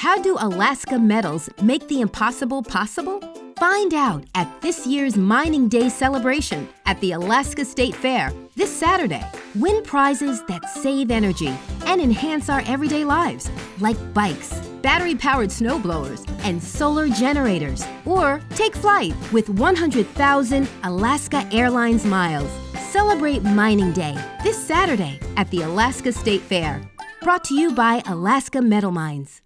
How do Alaska metals make the impossible possible? Find out at this year's Mining Day celebration at the Alaska State Fair this Saturday. Win prizes that save energy and enhance our everyday lives, like bikes, battery-powered snowblowers, and solar generators. Or take flight with 100,000 Alaska Airlines miles. Celebrate Mining Day this Saturday at the Alaska State Fair. Brought to you by Alaska Metal Mines.